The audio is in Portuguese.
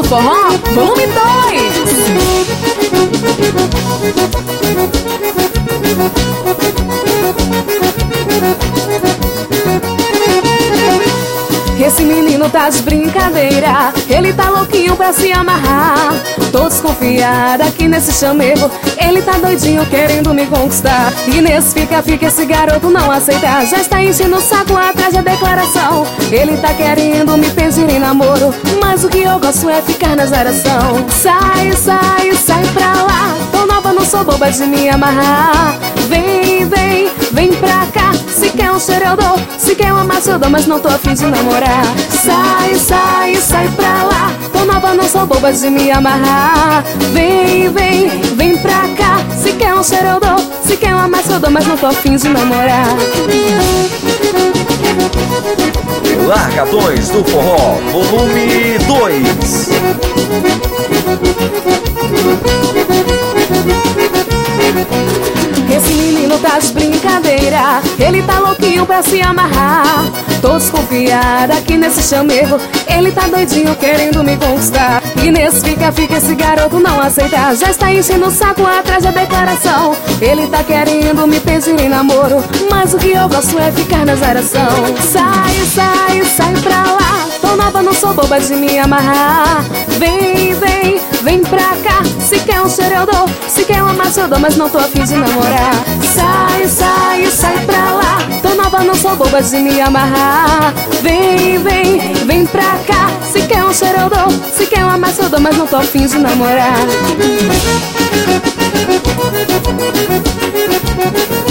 do Forró, volume 2. Esse menino tá de brincadeira, ele tá louquinho pra se amarrar. Tô desconfiada que nesse chamego ele tá doidinho querendo me conquistar. E nesse fica-fica esse garoto não aceita, já está enchendo o saco atrás da declaração. Ele tá querendo me pedir em namoro, mas o que eu gosto é ficar na zaração. Sai, sai, sai pra lá, tô nova, não sou boba de me amarrar. Vem, vem, vem pra cá, se quer um cheiro eu dou, se quer uma massa eu dou, mas não tô afim de namorar. Sai, sai, sai pra lá, tô nova, não sou boba de me amarrar. Vem, vem, vem pra cá, se quer um cheiro eu dou, se quer uma massa eu dou, mas não tô afim de namorar. Largadões do Forró, volume 2. Esse menino tá de brincadeira, ele tá louquinho pra se amarrar. Tô desconfiada que nesse chamego ele tá doidinho querendo me conquistar. E nesse fica-fica esse garoto não aceita, já está enchendo o saco atrás da declaração. Ele tá querendo me pedir em namoro, mas o que eu gosto é ficar na zaração. Sai, sai, sai pra lá, tô nova, não sou boba de me amarrar. Vem, vem, vem pra cá, se quer um cheiro eu dou, se quer uma massa eu dou, mas não tô afim de namorar. Sai, sai, sai pra lá, tô nova, não sou boba de me amarrar. Vem, vem, vem pra cá, se quer um cheiro eu dou, se quer uma massa eu dou, mas não tô afim de namorar.